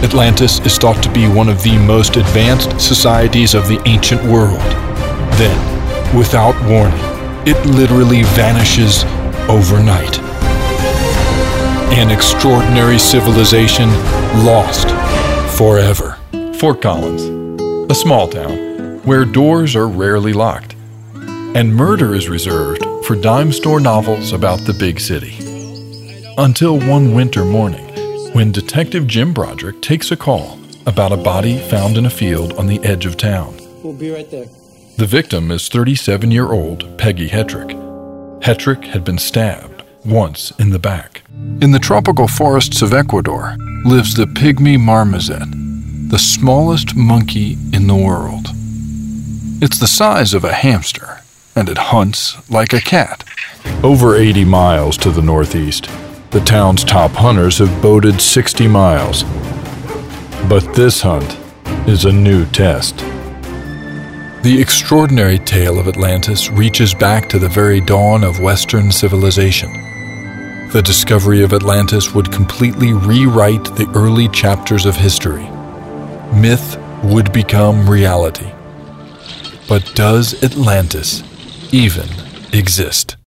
Atlantis is thought to be one of the most advanced societies of the ancient world. Then, without warning, it literally vanishes overnight. An extraordinary civilization lost forever. Fort Collins, a small town where doors are rarely locked, and murder is reserved for dime store novels about the big city. Until one winter morning, when Detective Jim Broderick takes a call about a body found in a field on the edge of town. We'll be right there. The victim is 37-year-old Peggy Hetrick. Hetrick had been stabbed once in the back. In the tropical forests of Ecuador lives the pygmy marmoset, the smallest monkey in the world. It's the size of a hamster, and it hunts like a cat. Over 80 miles to the northeast, the town's top hunters have boated 60 miles. But this hunt is a new test. The extraordinary tale of Atlantis reaches back to the very dawn of Western civilization. The discovery of Atlantis would completely rewrite the early chapters of history. Myth would become reality. But does Atlantis even exist?